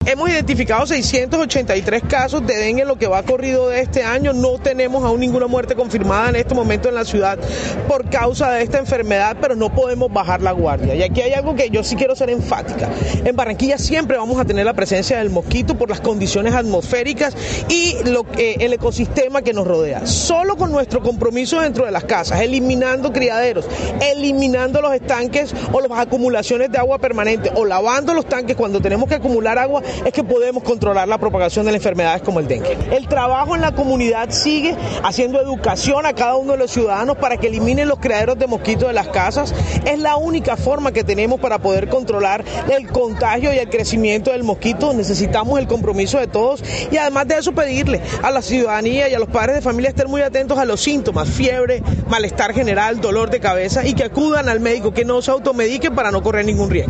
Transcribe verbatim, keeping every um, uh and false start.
Hemos identificado seiscientos ochenta y tres casos de dengue en lo que va corrido de este año. No tenemos aún ninguna muerte confirmada en este momento en la ciudad por causa de esta enfermedad, pero no podemos bajar la guardia. Y aquí hay algo que yo sí quiero ser enfática. En Barranquilla siempre vamos a tener la presencia del mosquito por las condiciones atmosféricas y lo, eh, el ecosistema que nos rodea. Solo con nuestro compromiso dentro de las casas, eliminando criaderos, eliminando los estanques o las acumulaciones de agua permanente o lavando los tanques cuando tenemos que acumular agua, es que podemos controlar la propagación de las enfermedades como el dengue. El trabajo en la comunidad sigue haciendo educación a cada uno de los ciudadanos para que eliminen los criaderos de mosquitos de las casas. Es la única forma que tenemos para poder controlar el contagio y el crecimiento del mosquito. Necesitamos el compromiso de todos y además de eso pedirle a la ciudadanía y a los padres de familia estar muy atentos a los síntomas, fiebre, malestar general, dolor de cabeza y que acudan al médico, que no se automediquen para no correr ningún riesgo.